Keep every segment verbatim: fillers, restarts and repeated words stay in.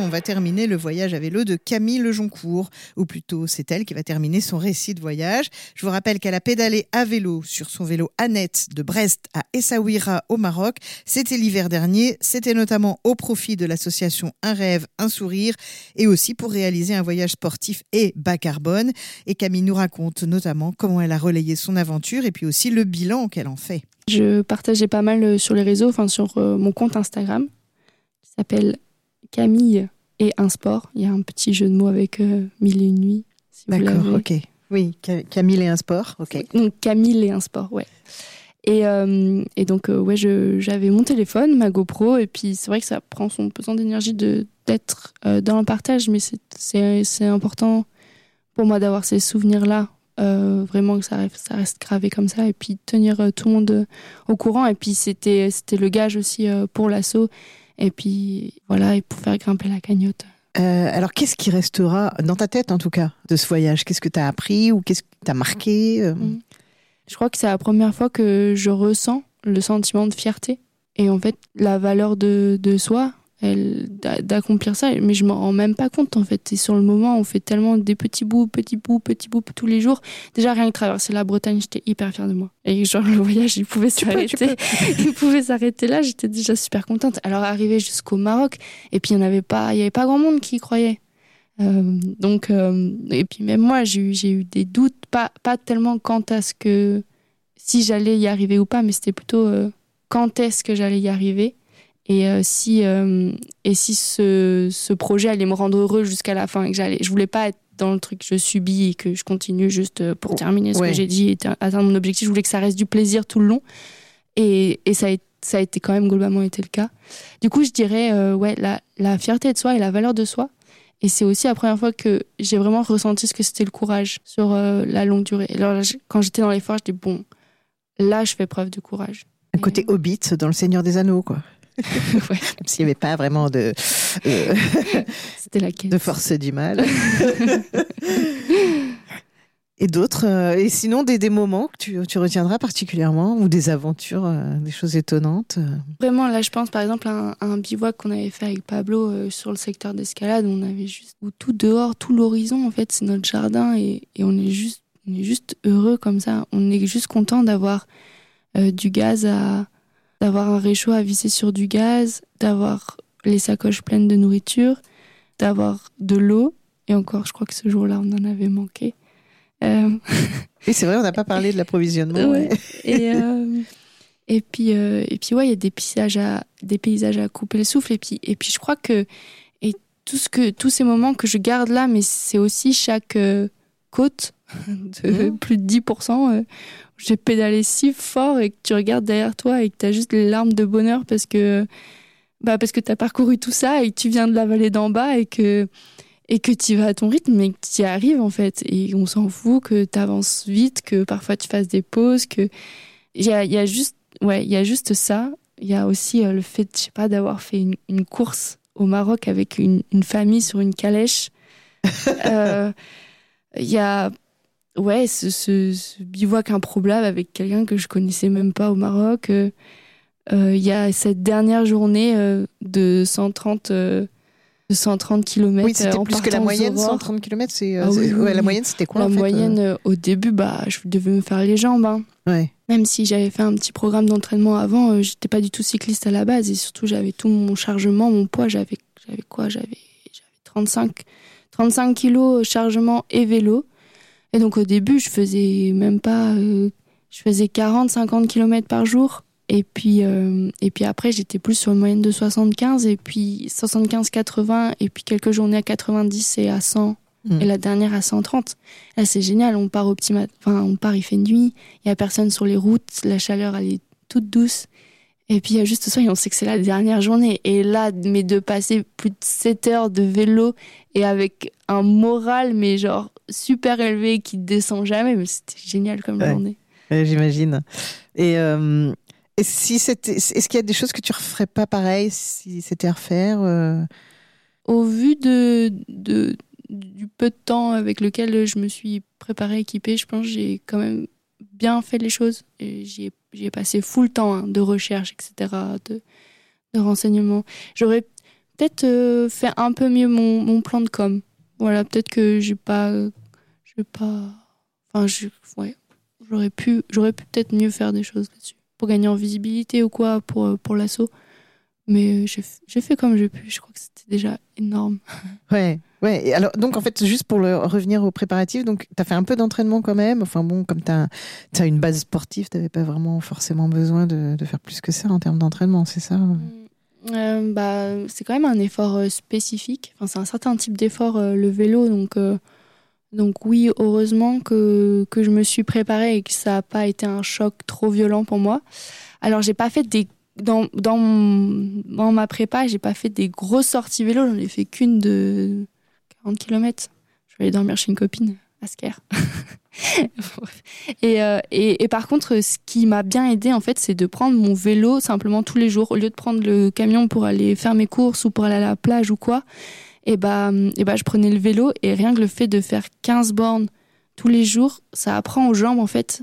on va terminer le voyage à vélo de Camille Lejoncourt, ou plutôt c'est elle qui va terminer son récit de voyage. Je vous rappelle qu'elle a pédalé à vélo sur son vélo Annette de Brest à Essaouira au Maroc. C'était l'hiver dernier, c'était notamment au profit de l'association Un rêve, un sourire et aussi pour réaliser un voyage sportif et bas carbone. Et Camille nous raconte notamment comment elle a relayé son aventure et puis aussi le bilan qu'elle en fait. Je partageais pas mal sur les réseaux, enfin sur euh, mon compte Instagram qui s'appelle Camille et un sport. Il y a un petit jeu de mots avec euh, mille et une nuits. Si D'accord, vous l'avez. ok. Oui, Camille et un sport, ok. Donc Camille et un sport, ouais. Et, euh, et donc, euh, ouais, je, j'avais mon téléphone, ma GoPro, et puis c'est vrai que ça prend son pesant d'énergie de, d'être euh, dans le partage, mais c'est, c'est, c'est important pour moi d'avoir ces souvenirs-là, euh, vraiment que ça reste, ça reste gravé comme ça, et puis tenir euh, tout le monde euh, au courant. Et puis c'était, c'était le gage aussi euh, pour l'assaut, et puis voilà, et pour faire grimper la cagnotte. Euh, alors, qu'est-ce qui restera, dans ta tête en tout cas, de ce voyage ? Qu'est-ce que tu as appris ou qu'est-ce qui t'a marqué ? euh... mmh. Je crois que c'est la première fois que je ressens le sentiment de fierté. Et en fait, la valeur de, de soi, elle, d'accomplir ça, mais je m'en rends même pas compte en fait. Et sur le moment, on fait tellement des petits bouts, petits bouts, petits bouts tous les jours. Déjà, rien que traverser la Bretagne, j'étais hyper fière de moi. Et genre, le voyage, il pouvait s'arrêter. Tu peux, tu peux. Il pouvait s'arrêter là, j'étais déjà super contente. Alors, arrivé jusqu'au Maroc, et puis il n'y avait pas, il y avait pas grand monde qui y croyait. Euh, donc, euh, et puis même moi, j'ai eu, j'ai eu des doutes, pas, pas tellement quant à ce que, si j'allais y arriver ou pas, mais c'était plutôt euh, quand est-ce que j'allais y arriver et euh, si, euh, et si ce, ce projet allait me rendre heureux jusqu'à la fin. Et que j'allais, je voulais pas être dans le truc, je subis et que je continue juste pour terminer ce ouais. que j'ai dit et atteindre mon objectif. Je voulais que ça reste du plaisir tout le long. Et, et ça, a, ça a été quand même globalement été le cas. Du coup, je dirais euh, ouais, la, la fierté de soi et la valeur de soi. Et c'est aussi la première fois que j'ai vraiment ressenti ce que c'était le courage sur euh, la longue durée. Alors là, quand j'étais dans l'effort, je dis bon, là, je fais preuve de courage. Un côté et... Hobbit dans Le Seigneur des Anneaux, quoi. Ouais. Même s'il n'y avait pas vraiment de, euh, c'était la quête. de force du mal. Et d'autres, euh, et sinon des, des moments que tu, tu retiendras particulièrement ou des aventures, euh, des choses étonnantes. Vraiment, là, je pense par exemple à un, à un bivouac qu'on avait fait avec Pablo euh, sur le secteur d'escalade. On avait juste où tout dehors, tout l'horizon, en fait, c'est notre jardin et, et on est juste, on est juste heureux comme ça. On est juste content d'avoir euh, du gaz à, d'avoir un réchaud à visser sur du gaz, d'avoir les sacoches pleines de nourriture, d'avoir de l'eau. Et encore, je crois que ce jour-là, on en avait manqué. Euh... Oui, c'est vrai, on n'a pas parlé de l'approvisionnement. Ouais. Ouais. Et, euh, et puis, euh, et puis ouais, il y a des paysages à, des paysages à couper le souffle. Et puis, et puis je crois que, et tout ce que, tous ces moments que je garde là, mais c'est aussi chaque euh, côte de mmh. plus de dix pour cent. Euh, j'ai pédalé si fort et que tu regardes derrière toi et que tu as juste les larmes de bonheur parce que, bah, parce que tu as parcouru tout ça et que tu viens de la vallée d'en bas et que, et que tu vas à ton rythme et que tu y arrives en fait. Et on s'en fout que tu avances vite, que parfois tu fasses des pauses, que il y a, y a juste ouais, il y a juste ça. Il y a aussi euh, le fait, je sais pas, d'avoir fait une, une course au Maroc avec une, une famille sur une calèche. euh, il y a ouais, ce, ce, ce bivouac improbable avec quelqu'un que je connaissais même pas au Maroc. Il euh, y a cette dernière journée euh, de cent trente euh, de cent trente kilomètres. Oui, c'était plus que la moyenne, cent trente kilomètres. C'est, ah, oui, c'est... Ouais, oui. La moyenne, c'était quoi La en fait, moyenne, euh... au début, bah, je devais me faire les jambes. Hein. Ouais. Même si j'avais fait un petit programme d'entraînement avant, euh, j'étais pas du tout cycliste à la base. Et surtout, j'avais tout mon chargement, mon poids. J'avais, j'avais quoi j'avais, j'avais trente-cinq, trente-cinq kilos chargement et vélo. Et donc, au début, je faisais même pas... Euh, je faisais quarante, cinquante kilomètres par jour. Et puis, euh, et puis après, j'étais plus sur une moyenne de soixante-quinze, et puis soixante-quinze quatre-vingts, et puis quelques journées à quatre-vingt-dix et à cent, mmh. et la dernière à cent trente. Là, c'est génial, on part au petit matin, enfin, on part, il fait nuit, il n'y a personne sur les routes, la chaleur, elle est toute douce. Et puis, il y a juste ça, et on sait que c'est la dernière journée. Et là, mais de passer plus de sept heures de vélo, et avec un moral, mais genre, super élevé, qui ne descend jamais, mais c'était génial comme ouais. journée. Ouais, j'imagine. Et... Euh... Et si c'était, est-ce qu'il y a des choses que tu referais pas pareil si c'était à refaire euh... Au vu de, de, du peu de temps avec lequel je me suis préparée, équipée, je pense que j'ai quand même bien fait les choses. Et j'y ai, j'y ai passé full temps hein, de recherche, et cetera, de, de renseignements. J'aurais peut-être euh, fait un peu mieux mon, mon plan de com. Voilà, peut-être que j'ai pas, j'ai pas, enfin, je, ouais, j'aurais pu, j'aurais pu peut-être mieux faire des choses là-dessus pour gagner en visibilité ou quoi pour pour l'assaut. Mais j'ai, j'ai fait comme j'ai pu. Je crois que c'était déjà énorme. Ouais, ouais. Et alors, donc, en fait, juste pour le, revenir aux préparatifs, donc, tu as fait un peu d'entraînement quand même. Enfin, bon, comme tu as une base sportive, tu n'avais pas vraiment forcément besoin de, de faire plus que ça en termes d'entraînement, c'est ça? euh, bah, C'est quand même un effort euh, spécifique. Enfin, c'est un certain type d'effort, euh, le vélo. Donc, euh, donc, oui, heureusement que, que je me suis préparée et que ça n'a pas été un choc trop violent pour moi. Alors, j'ai pas fait des Dans, dans, mon, dans ma prépa, j'ai pas fait des grosses sorties vélo, j'en ai fait qu'une de quarante kilomètres. Je vais aller dormir chez une copine à Sker. et, euh, et, et par contre, ce qui m'a bien aidé, en fait, c'est de prendre mon vélo simplement tous les jours. Au lieu de prendre le camion pour aller faire mes courses ou pour aller à la plage ou quoi, et bah, et bah, je prenais le vélo et rien que le fait de faire quinze bornes tous les jours, ça apprend aux jambes, en fait,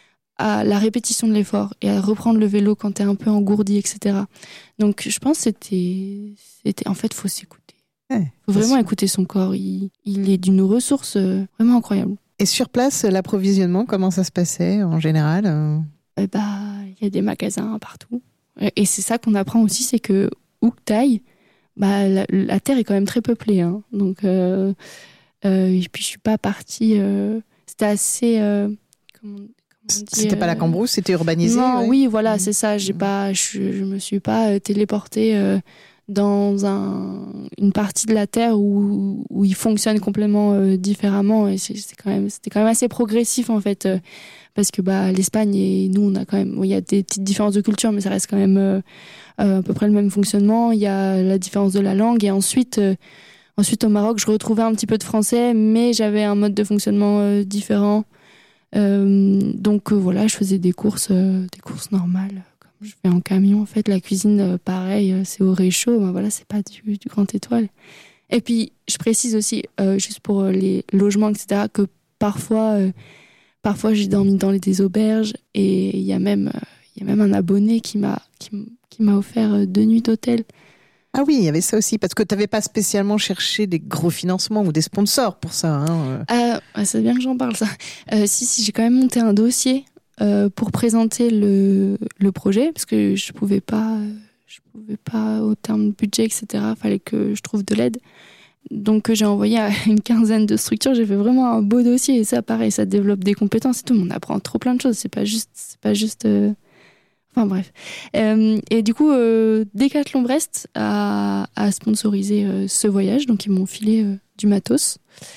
à la répétition de l'effort et à reprendre le vélo quand t'es un peu engourdi, et cetera. Donc, je pense que c'était... c'était en fait, il faut s'écouter. Il ouais, faut vraiment sûr. écouter son corps. Il, il est d'une ressource vraiment incroyable. Et sur place, l'approvisionnement, comment ça se passait en général? Il bah, y a des magasins partout. Et c'est ça qu'on apprend aussi, c'est que où que t'ailles, bah, la, la terre est quand même très peuplée. Hein. Donc, euh, euh, et puis, je suis pas partie... Euh, c'était assez... Euh, comment C'était pas la Cambrousse, c'était urbanisé. Non, ouais. oui, voilà, c'est ça. J'ai pas, je, je me suis pas téléportée euh, dans un, une partie de la terre où, où il fonctionne complètement euh, différemment. Et c'est, c'est quand même, c'était quand même assez progressif en fait, euh, parce que bah l'Espagne et nous, on a quand même, il y a des petites différences de culture, mais ça reste quand même euh, euh, à peu près le même fonctionnement. Il y a la différence de la langue et ensuite. Euh, ensuite au Maroc, je retrouvais un petit peu de français, mais j'avais un mode de fonctionnement euh, différent. Euh, donc euh, voilà, je faisais des courses, euh, des courses normales, comme je fais en camion. En fait, la cuisine, euh, pareil, euh, c'est au réchaud. Ben voilà, c'est pas du, du grand étoile. Et puis, je précise aussi, euh, juste pour euh, les logements, et cetera, que parfois, euh, parfois j'ai dormi dans les des auberges et il y a même, euh, il y a même un abonné qui m'a, qui, qui m'a offert euh, deux nuits d'hôtel. Ah oui, il y avait ça aussi, parce que tu n'avais pas spécialement cherché des gros financements ou des sponsors pour ça. Hein. Euh, c'est bien que j'en parle, ça. Euh, si, si, j'ai quand même monté un dossier euh, pour présenter le, le projet, parce que je ne pouvais pas, je pouvais pas, au terme de budget, et cetera, il fallait que je trouve de l'aide. Donc, j'ai envoyé à une quinzaine de structures, j'ai fait vraiment un beau dossier, et ça, pareil, ça développe des compétences et tout, mais on apprend trop plein de choses, c'est pas juste... C'est pas juste euh... Enfin bref. Euh, et du coup, euh, Decathlon Brest a, a sponsorisé euh, ce voyage. Donc, ils m'ont filé euh, du matos.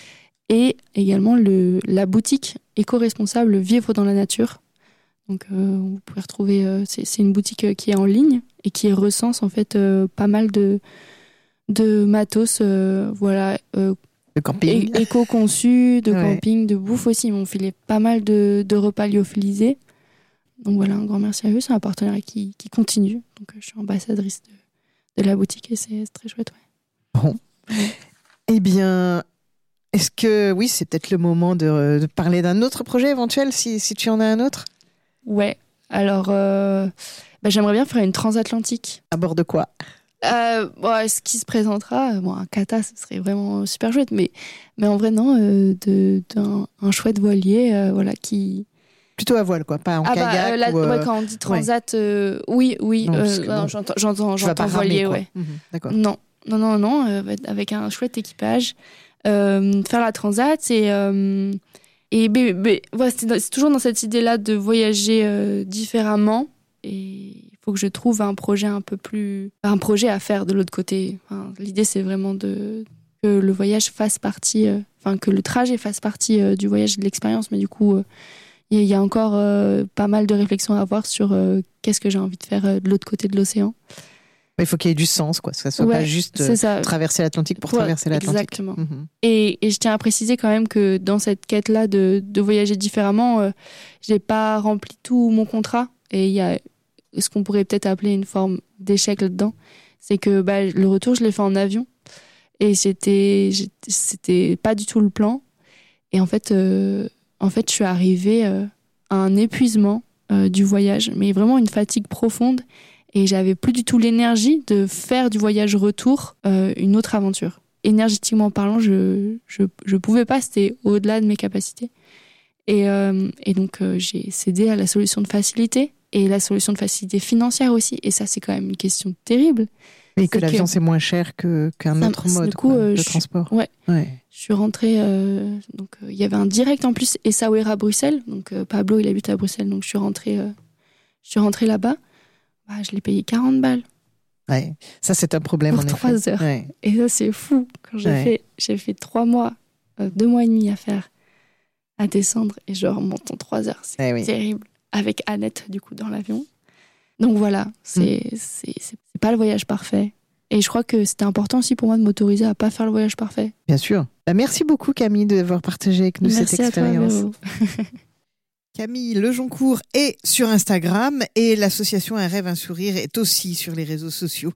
Et également le, la boutique éco-responsable Vivre dans la nature. Donc, euh, vous pouvez retrouver... Euh, c'est, c'est une boutique euh, qui est en ligne et qui recense en fait euh, pas mal de, de matos. Euh, voilà. Euh, de camping. É- éco-conçu, de ouais. camping, de bouffe aussi. Ils m'ont filé pas mal de, de repas lyophilisés. Donc voilà, un grand merci à eux. C'est un partenariat qui, qui continue. Donc je suis ambassadrice de, de la boutique et c'est, c'est très chouette. Ouais. Bon. Ouais. Eh bien, est-ce que, oui, c'est peut-être le moment de, de parler d'un autre projet éventuel, si, si tu en as un autre? Ouais, alors euh, bah, j'aimerais bien faire une transatlantique. À bord de quoi? euh, bon, Ce qui se présentera, bon, un kata, ce serait vraiment super chouette. Mais, mais en vrai, non, euh, de, d'un, un chouette voilier euh, voilà, qui... Plutôt à voile, quoi, pas en ah kayak. Bah, euh, la, ou euh... ouais, quand on dit transat, ouais. euh, oui, oui, non, euh, que, non, bon, j'entends, j'entends, j'entends ramer, voilier, ouais. Mmh, d'accord. Non, non, non, non, euh, avec un chouette équipage, euh, faire la transat et euh, et mais, mais, ouais, c'est, c'est toujours dans cette idée-là de voyager euh, différemment. Et il faut que je trouve un projet un peu plus, un projet à faire de l'autre côté. Enfin, l'idée, c'est vraiment de que le voyage fasse partie, euh, enfin que le trajet fasse partie euh, du voyage et de l'expérience, mais du coup. Euh, Il y a encore euh, pas mal de réflexions à avoir sur euh, qu'est-ce que j'ai envie de faire euh, de l'autre côté de l'océan. Il faut qu'il y ait du sens, quoi. Que ça soit ouais, pas juste euh, traverser l'Atlantique pour ouais, traverser l'Atlantique. Exactement. Mmh. Et, et je tiens à préciser quand même que dans cette quête-là de, de voyager différemment, euh, j'ai pas rempli tout mon contrat. Et il y a ce qu'on pourrait peut-être appeler une forme d'échec là-dedans. C'est que bah, le retour, je l'ai fait en avion. Et c'était, c'était pas du tout le plan. Et en fait... Euh, En fait, je suis arrivée euh, à un épuisement euh, du voyage, mais vraiment une fatigue profonde. Et j'avais plus du tout l'énergie de faire du voyage retour euh, une autre aventure. Énergétiquement parlant, je, je, je pouvais pas, c'était au-delà de mes capacités. Et, euh, et donc, euh, j'ai cédé à la solution de facilité et la solution de facilité financière aussi. Et ça, c'est quand même une question terrible. Et que l'avion, que... c'est moins cher que, qu'un ça, autre mode coup, quoi, euh, de je, transport. Ouais. ouais. Je suis rentrée, euh, donc il euh, y avait un direct en plus, Essaouira-Bruxelles. Donc euh, Pablo, il habite à Bruxelles, donc je suis rentrée, euh, je suis rentrée là-bas. Bah, je l'ai payé quarante balles. Ouais, ça c'est un problème pour en trois effet. heures. Ouais. Et ça c'est fou. Quand j'ai ouais. fait, j'ai fait trois mois, euh, deux mois et demi à faire, à descendre, et je remonte en trois heures. C'est ouais, terrible. Oui. Avec Annette du coup dans l'avion. Donc voilà, c'est, mm. c'est, c'est, c'est pas le voyage parfait. Et je crois que c'était important aussi pour moi de m'autoriser à pas faire le voyage parfait. Bien sûr. Bah, merci beaucoup Camille d'avoir partagé avec nous merci cette expérience. À toi, Camille Lejoncourt est sur Instagram et l'association Un rêve, un sourire est aussi sur les réseaux sociaux.